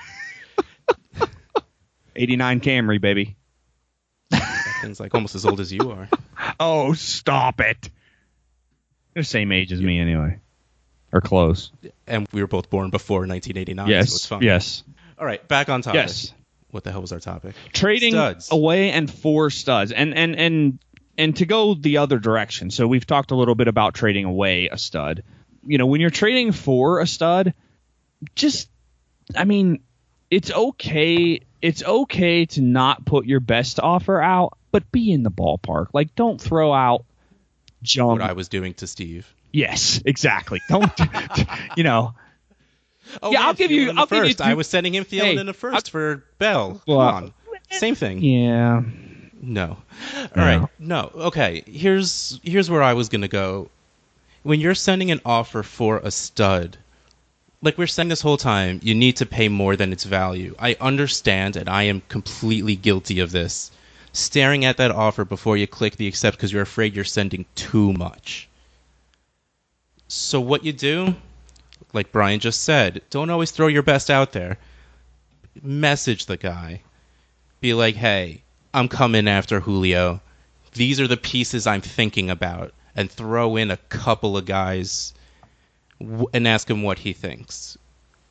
C: eighty-nine Camry, baby.
B: That thing's like almost as old as you are.
C: Oh, stop it. They're the same age as me anyway. Or close.
B: And we were both born before nineteen eighty-nine,
C: Yes.
B: so it's fine.
C: Yes.
B: All right, back on topic.
C: Yes.
B: What the hell was our topic?
C: Trading
B: Studs.
C: away and for studs. And and and and to go the other direction. So we've talked a little bit about trading away a stud. You know, when you're trading for a stud, just I mean, it's okay it's okay to not put your best offer out, but be in the ballpark. Like, don't throw out junk.
B: What I was doing to Steve.
C: Yes, exactly. Don't you know?
B: Oh,
C: Yeah,
B: man,
C: I'll give
B: Thielen
C: you-
B: in the
C: I'll give you
B: first.
C: two-
B: I was sending him Thielen
C: Hey,
B: in the first for Bell.
C: Well,
B: Come on. Same thing.
C: Yeah.
B: No. All
C: No.
B: right. No. Okay. Here's here's where I was gonna go. When you're sending an offer for a stud, like we're saying this whole time, you need to pay more than its value. I understand, and I am completely guilty of this. Staring at that offer before you click the accept because you're afraid you're sending too much. So what you do, like Brian just said, don't always throw your best out there. Message the guy. Be like, hey, I'm coming after Julio. These are the pieces I'm thinking about. And throw in a couple of guys w- and ask him what he thinks.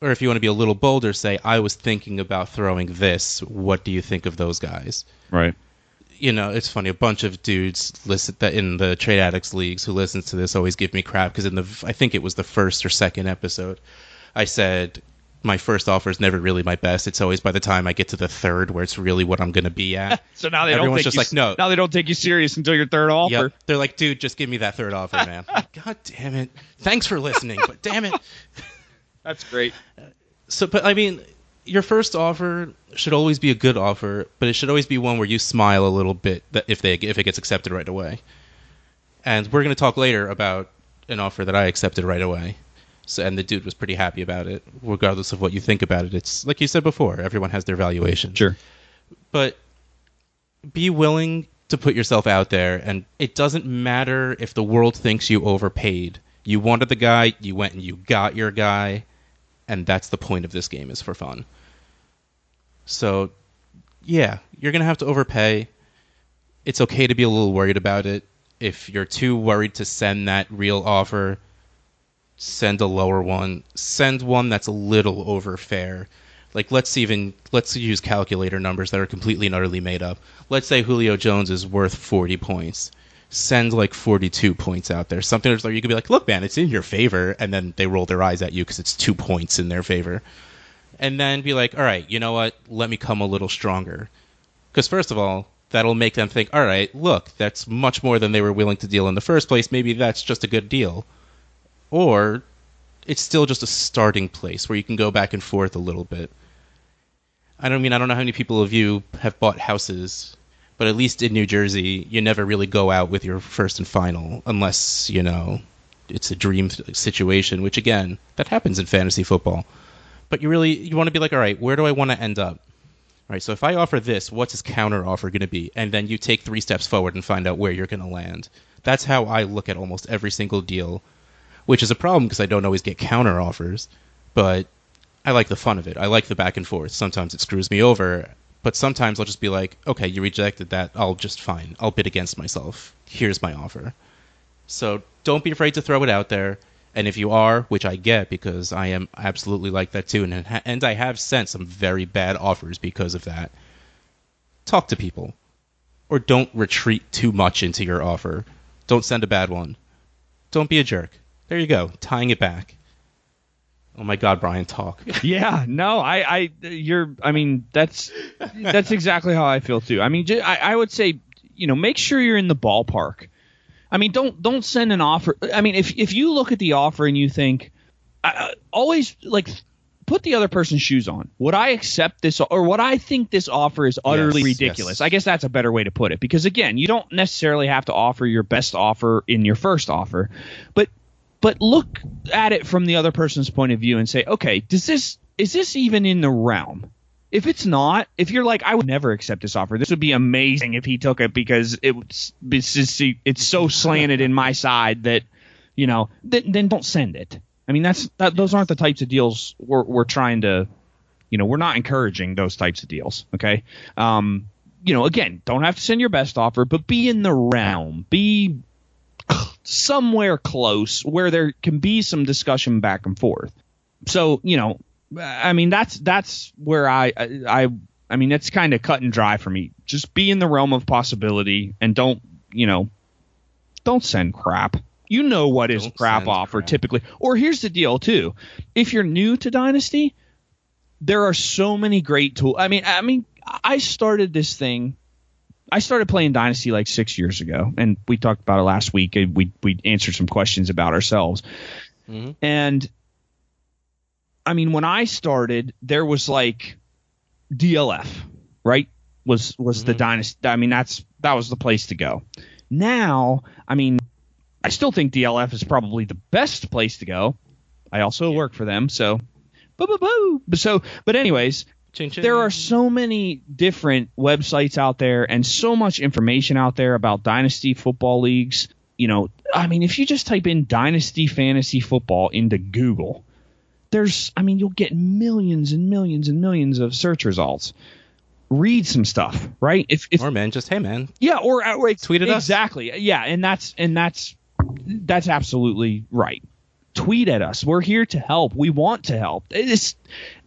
B: Or if you want to be a little bolder, say, I was thinking about throwing this. What do you think of those guys?
C: Right.
B: You know, it's funny. A bunch of dudes listen that in the Trade Addicts leagues who listens to this always give me crap because in the I think it was the first or second episode, I said my first offer is never really my best. It's always by the time I get to the third where it's really what I'm going to be at.
C: So now they
B: Everyone's
C: don't take
B: just
C: you,
B: like, no.
C: Now they don't take you serious until your third offer.
B: Yep. They're like, dude, just give me that third offer, man. Like, God damn it. Thanks for listening, but damn it.
C: That's great.
B: So, but I mean, your first offer should always be a good offer, but it should always be one where you smile a little bit that if they if it gets accepted right away. And we're going to talk later about an offer that I accepted right away. So, and the dude was pretty happy about it, regardless of what you think about it. It's like you said before, everyone has their valuation.
C: Sure.
B: But be willing to put yourself out there, and it doesn't matter if the world thinks you overpaid. You wanted the guy, you went and you got your guy, and that's the point of this game, is for fun. So, yeah, you're going to have to overpay. It's okay to be a little worried about it. If you're too worried to send that real offer, send a lower one. Send one that's a little over fair. Like, let's even, let's use calculator numbers that are completely and utterly made up. Let's say Julio Jones is worth forty points. Send like forty-two points out there. Something that's like you could be like, look, man, it's in your favor. And then they roll their eyes at you because it's two points in their favor. And then be like, all right, you know what? Let me come a little stronger. Because first of all, that'll make them think, all right, look, that's much more than they were willing to deal in the first place. Maybe that's just a good deal. Or it's still just a starting place where you can go back and forth a little bit. I don't mean, I don't know how many people of you have bought houses, but at least in New Jersey, you never really go out with your first and final unless, you know, it's a dream situation, which, again, that happens in fantasy football. But you really, you want to be like, all right, where do I want to end up? All right, so if I offer this, what's his counter offer going to be? And then you take three steps forward and find out where you're going to land. That's how I look at almost every single deal, which is a problem because I don't always get counter offers, but I like the fun of it. I like the back and forth. Sometimes it screws me over, but sometimes I'll just be like, okay, you rejected that. I'll just fine. I'll bid against myself. Here's my offer. So don't be afraid to throw it out there. And if you are, which I get because I am absolutely like that too, and and I have sent some very bad offers because of that, talk to people. Or don't retreat too much into your offer. Don't send a bad one. Don't be a jerk. There you go, tying it back. Oh my God, Brian, talk.
C: Yeah, no, I, I, you're, I mean, that's, that's exactly how I feel too. I mean, I, I would say, you know, make sure you're in the ballpark. I mean, don't, don't send an offer. I mean, if, if you look at the offer and you think, I, always like put the other person's shoes on. Would I accept this, or would I think this offer is utterly
B: yes,
C: ridiculous?
B: Yes.
C: I guess that's a better way to put it, because again, you don't necessarily have to offer your best offer in your first offer, but But look at it from the other person's point of view and say, okay, does this is this even in the realm? If it's not, if you're like, I would never accept this offer. This would be amazing if he took it because it's it's, just, it's so slanted in my side that, you know, th- then don't send it. I mean, that's that, those aren't the types of deals we're we're trying to, you know, we're not encouraging those types of deals. Okay, um, you know, again, don't have to send your best offer, but be in the realm. Be somewhere close where there can be some discussion back and forth. So, you know, I mean, that's that's where I I I mean, it's kind of cut and dry for me. Just be in the realm of possibility and don't, you know, don't send crap. You know what is
B: Don't
C: crap
B: send
C: offer
B: crap.
C: typically. Or here's the deal too. If you're new to Dynasty, there are so many great tools. I mean, I mean, I started this thing I started playing Dynasty like six years ago, and we talked about it last week. And we we answered some questions about ourselves. Mm-hmm. And I mean, when I started, there was like D L F, right? Was was mm-hmm. the Dynasty? I mean, that's that was the place to go. Now, I mean, I still think D L F is probably the best place to go. I also yeah. work for them, so boo boo boo. So, but anyways.
B: Ching, ching.
C: There are so many different websites out there and so much information out there about Dynasty football leagues. You know, I mean, if you just type in Dynasty Fantasy Football into Google, there's, I mean, you'll get millions and millions and millions of search results. Read some stuff, right? If, if
B: or man, just hey man,
C: yeah, or outright
B: tweet at us.
C: Exactly, yeah, and that's and that's that's absolutely right. tweet at us. We're here to help. We want to help. It's,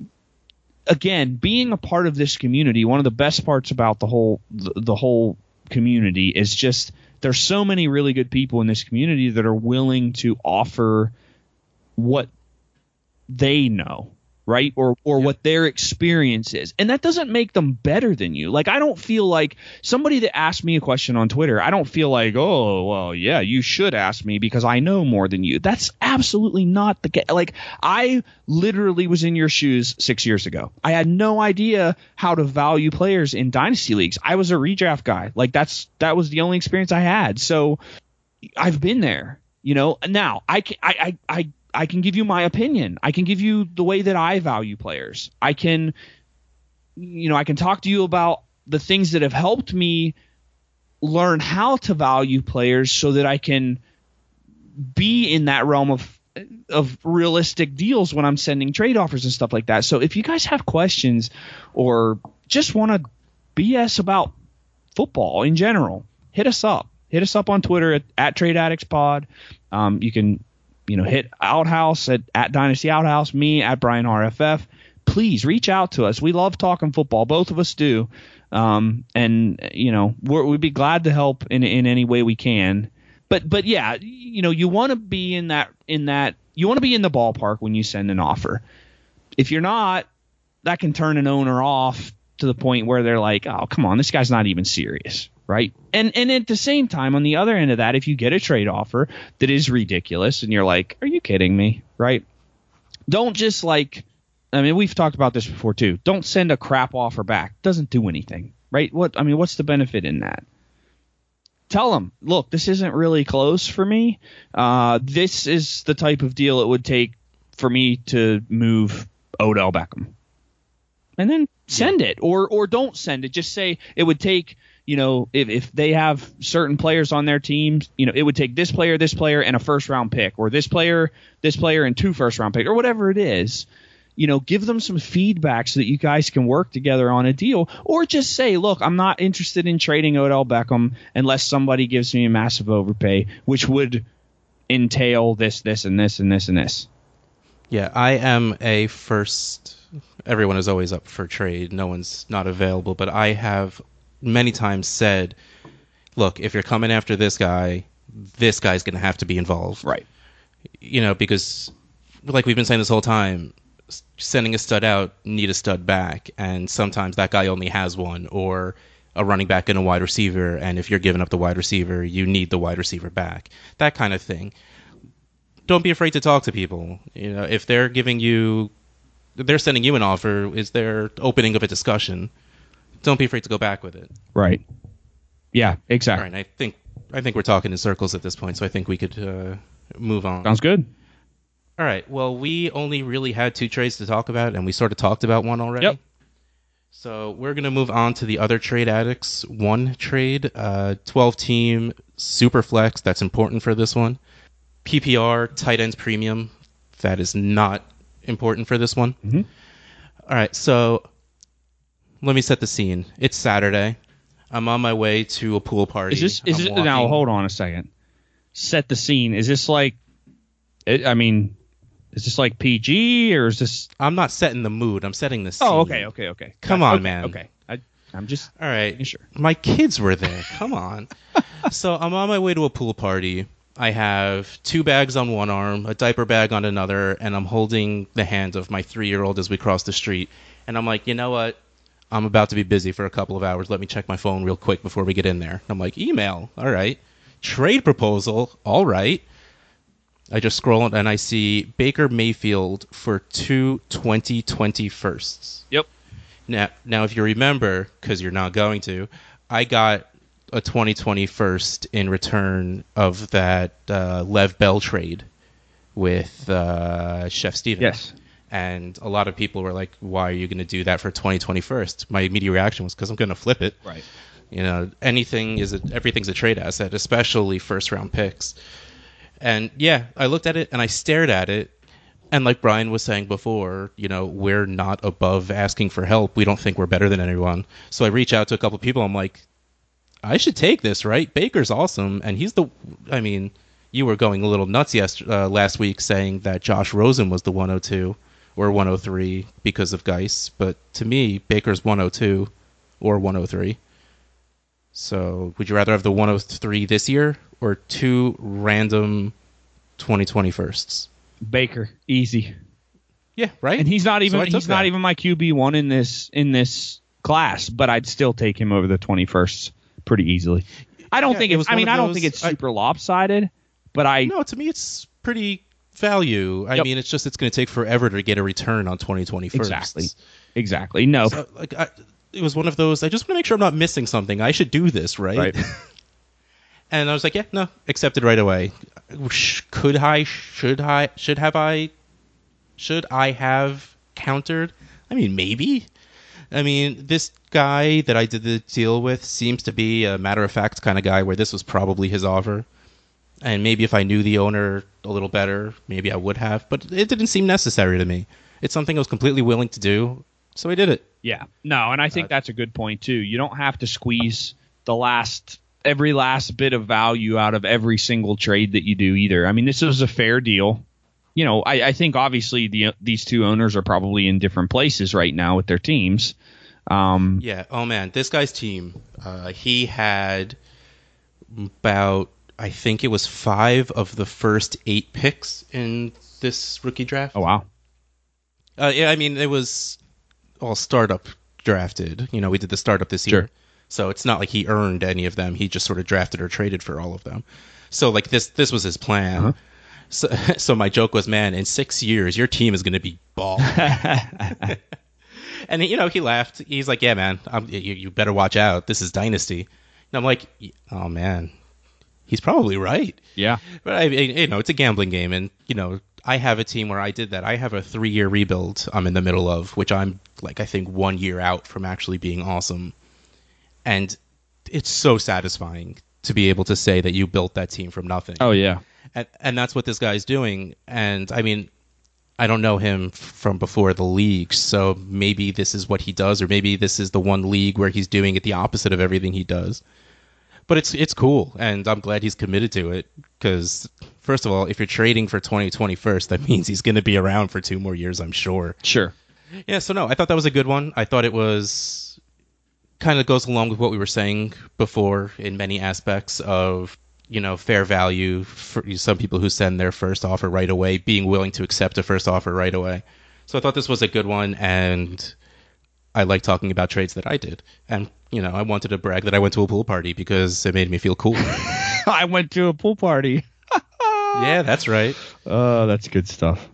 C: again, being a part of this community, one of the best parts about the whole the, the whole community is just there's so many really good people in this community that are willing to offer what they know, right? Or or yeah. what their experience is. And that doesn't make them better than you. Like, I don't feel like somebody that asked me a question on Twitter, I don't feel like, oh, well, yeah, you should ask me because I know more than you. That's absolutely not the case. Like, I literally was in your shoes six years ago. I had no idea how to value players in dynasty leagues. I was a redraft guy. Like, that's that was the only experience I had. So I've been there, you know. Now, I can, I, I, I I can give you my opinion. I can give you the way that I value players. I can, you know, I can talk to you about the things that have helped me learn how to value players so that I can be in that realm of of realistic deals when I'm sending trade offers and stuff like that. So if you guys have questions or just want to B S about football in general, hit us up. Hit us up on Twitter at, at Trade Addicts Pod. Um, you can You know, hit Outhouse at, at Dynasty Outhouse, me at Brian R F F. Please reach out to us. We love talking football. Both of us do. Um, and, you know, we're, we'd be glad to help in in any way we can. But, but yeah, you know, you want to be in that in that you want to be in the ballpark when you send an offer. If you're not, that can turn an owner off to the point where they're like, oh, come on, this guy's not even serious. Right. And and at the same time, on the other end of that, if you get a trade offer that is ridiculous and you're like, are you kidding me? Right. Don't just like I mean, we've talked about this before, too. Don't send a crap offer back. Doesn't do anything. Right. What I mean, what's the benefit in that? Tell them, look, this isn't really close for me. Uh, this is the type of deal it would take for me to move Odell Beckham. And then send yeah. it or or don't send it. Just say it would take. You know, if, if they have certain players on their teams, you know, it would take this player, this player, and a first-round pick, or this player, this player, and two first-round picks, or whatever it is. You know, give them some feedback so that you guys can work together on a deal, or just say, look, I'm not interested in trading Odell Beckham unless somebody gives me a massive overpay, which would entail this, this, and this, and this, and this.
B: Yeah, I am a first. Everyone is always up for trade. No one's not available, but I have many times said, look, if you're coming after this guy, this guy's going to have to be involved.
C: Right.
B: You know, because like we've been saying this whole time, sending a stud out, need a stud back. And sometimes that guy only has one, or a running back and a wide receiver. And if you're giving up the wide receiver, you need the wide receiver back. That kind of thing. Don't be afraid to talk to people. You know, if they're giving you, they're sending you an offer, is there opening of a discussion? Don't be afraid to go back with it.
C: Right. Yeah, exactly.
B: All right, I think I think we're talking in circles at this point, so I think we could uh, move on.
C: Sounds good.
B: All right. Well, we only really had two trades to talk about, and we sort of talked about one already.
C: Yep.
B: So we're going to move on to the other Trade Addicts one trade, uh, twelve-team super flex. That's important for this one. P P R, tight ends premium. That is not important for this one.
C: Mm-hmm.
B: All right, so let me set the scene. It's Saturday. I'm on my way to a pool party.
C: Is this? Is
B: I'm
C: it
B: walking.
C: now? Hold on a second. Set the scene. Is this like? I mean, is this like P G or is this?
B: I'm not setting the mood. I'm setting the scene.
C: Oh, okay, okay, okay.
B: Come
C: on,
B: on, man.
C: Okay, I, I'm just.
B: All right.
C: Sure.
B: My kids were there. Come on. So I'm on my way to a pool party. I have two bags on one arm, a diaper bag on another, and I'm holding the hand of my three-year-old as we cross the street. And I'm like, you know what? I'm about to be busy for a couple of hours. Let me check my phone real quick before we get in there. I'm like, email. All right. Trade proposal. All right. I just scroll and I see Baker Mayfield for two twenty twenty firsts.
C: Yep.
B: Now, now if you remember, because you're not going to, I got a twenty twenty first in return of that uh, Lev Bell trade with uh, Chef Steven.
C: Yes.
B: And a lot of people were like, why are you going to do that for twenty twenty first? My immediate reaction was because I'm going to flip it.
C: Right.
B: You know, anything is a, everything's a trade asset, especially first round picks. And yeah, I looked at it and I stared at it. And like Brian was saying before, you know, we're not above asking for help. We don't think we're better than anyone. So I reach out to a couple of people. I'm like, I should take this, right? Baker's awesome. And he's the, I mean, you were going a little nuts yesterday, uh, last week saying that Josh Rosen was the one oh two or one oh three because of Geis, but to me, Baker's one oh two or one oh three. So would you rather have the one oh three this year or two random twenty twenty firsts?
C: Baker, easy.
B: Yeah, right.
C: And he's not even
B: So
C: he's
B: that.
C: not even my Q B one in this in this class, but I'd still take him over the twenty-firsts pretty easily. I don't
B: Yeah,
C: think
B: it
C: it
B: was
C: was I
B: one
C: mean,
B: of
C: I don't
B: those-
C: think it's
B: I-
C: super lopsided, but I
B: No, to me it's pretty value. I
C: Yep.
B: mean, it's just it's going to take forever to get a return on twenty twenty firsts.
C: exactly. Exactly. No.
B: So, like, I, it was one of those. I just want to make sure I'm not missing something. I should do this, right?
C: Right.
B: And I was like, yeah, no, accepted right away. Sh- Could I? Should I? Should have I? Should I have countered? I mean, maybe. I mean, this guy that I did the deal with seems to be a matter-of-fact kind of guy where this was probably his offer. And maybe if I knew the owner a little better, maybe I would have. But it didn't seem necessary to me. It's something I was completely willing to do, so I did it.
C: Yeah. No, and I think
B: Uh,
C: that's a good point too. You don't have to squeeze the last every last bit of value out of every single trade that you do either. I mean, this was a fair deal. You know, I, I think obviously the these two owners are probably in different places right now with their teams. Um,
B: Yeah. Oh man, this guy's team. Uh, he had about, I think it was five of the first eight picks in this rookie draft.
C: oh wow.
B: Uh, yeah, I mean it was all startup drafted. You know, we did the startup this year,
C: Sure.
B: so it's not like he earned any of them. He just sort of drafted or traded for all of them. So like this, this was his plan.
C: Uh-huh.
B: So, so my joke was, man, in six years, your team is going to be ball. And you know, he laughed. He's like, "Yeah, man, I'm, you, you better watch out. This is Dynasty." And I'm like, "Oh man, he's probably right."
C: Yeah.
B: But I, you know, it's a gambling game, and you know, I have a team where I did that. I have a three-year rebuild I'm in the middle of, which I'm like, I think one year out from actually being awesome, and it's so satisfying to be able to say that you built that team from nothing.
C: Oh yeah.
B: And, and that's what this guy's doing. And I mean, I don't know him from before the league, so maybe this is what he does, or maybe this is the one league where he's doing it the opposite of everything he does. But it's it's cool, and I'm glad he's committed to it, because first of all, if you're trading for twenty twenty first, that means he's going to be around for two more years, I'm sure.
C: Sure.
B: Yeah, so no, I thought that was a good one. I thought it was kind of goes along with what we were saying before in many aspects of, you know, fair value for some people who send their first offer right away, being willing to accept a first offer right away. So I thought this was a good one, and I like talking about trades that I did. And, you know, I wanted to brag that I went to a pool party because it made me feel cool.
C: I went to a pool party.
B: Yeah, that's right.
C: Oh, that's good stuff.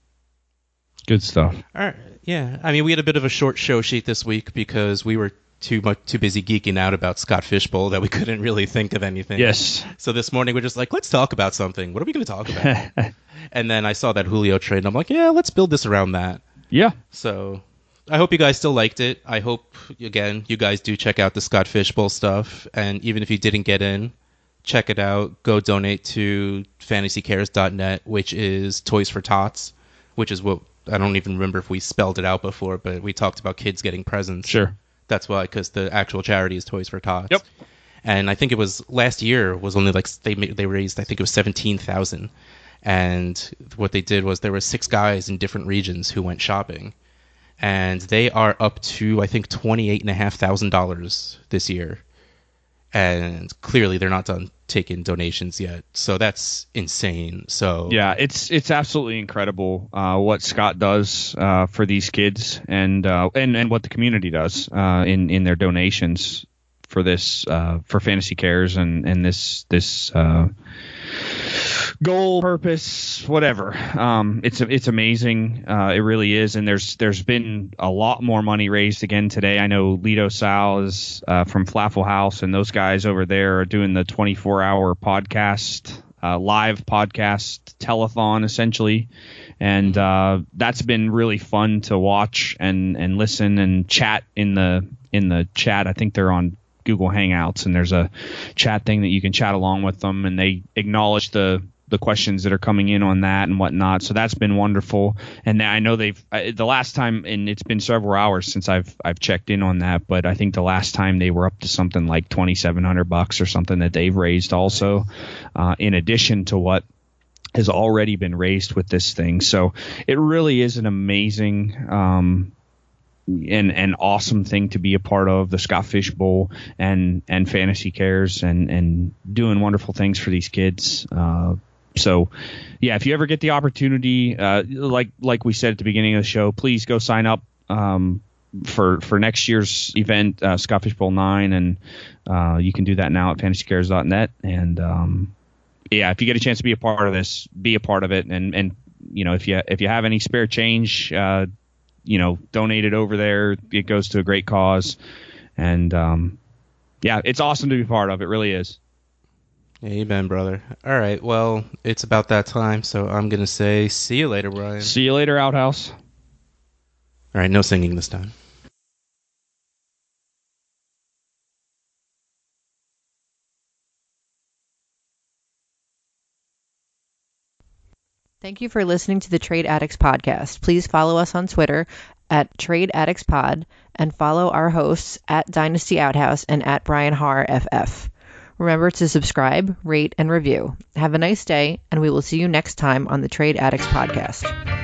C: Good stuff.
B: All right. Yeah, I mean, we had a bit of a short show sheet this week because we were too much too busy geeking out about Scott Fishbowl that we couldn't really think of anything.
C: Yes.
B: So this morning we're just like, let's talk about something. What are we going to talk about? And then I saw that Julio trade, and I'm like, yeah, let's build this around that.
C: Yeah.
B: So I hope you guys still liked it. I hope, again, you guys do check out the Scott Fishbowl stuff. And even if you didn't get in, check it out. Go donate to fantasy cares dot net, which is Toys for Tots, which is what, I don't even remember if we spelled it out before, but we talked about kids getting presents.
C: Sure.
B: That's why, because the actual charity is Toys for Tots.
C: Yep.
B: And I think it was last year was only like they ma- they raised I think it was seventeen thousand, and what they did was there were six guys in different regions who went shopping, and they are up to I think twenty eight and a half thousand dollars this year, and clearly they're not done taking donations yet, so that's insane. So
C: Yeah, it's it's absolutely incredible uh, what Scott does uh, for these kids, and uh, and and what the community does uh, in in their donations for this uh, for Fantasy Cares and and this this uh, goal, purpose, whatever. Um, it's it's amazing. Uh, it really is. And there's there's been a lot more money raised again today. I know Lido Sal is uh, from Flaffle House, and those guys over there are doing the twenty-four hour podcast, uh, live podcast telethon essentially. And uh, that's been really fun to watch and, and listen and chat in the in the chat. I think they're on Google Hangouts, and there's a chat thing that you can chat along with them, and they acknowledge the the questions that are coming in on that and whatnot. So that's been wonderful. And I know they've uh, the last time, and it's been several hours since I've I've checked in on that, but I think the last time they were up to something like twenty-seven hundred bucks or something that they've raised also, uh, in addition to what has already been raised with this thing. So it really is an amazing um, and an awesome thing to be a part of, the Scott Fish Bowl and and Fantasy Cares, and and doing wonderful things for these kids. Uh, so yeah, if you ever get the opportunity, uh, like like we said at the beginning of the show, please go sign up um, for for next year's event, uh, Scott Fish Bowl nine, and uh, you can do that now at fantasy cares dot net. And um, yeah, if you get a chance to be a part of this, be a part of it. And and you know, if you if you have any spare change, uh, you know, donate it over there. It goes to a great cause. And um, yeah, it's awesome to be part of. It really is.
B: Amen, brother. All right. Well, it's about that time, so I'm going to say see you later, Brian.
C: See you later, Outhouse.
B: All right. No singing this time.
A: Thank you for listening to the Trade Addicts podcast. Please follow us on Twitter at Trade Addicts Pod and follow our hosts at Dynasty Outhouse and at Brian Har F F. Remember to subscribe, rate, and review. Have a nice day, and we will see you next time on the Trade Addicts podcast.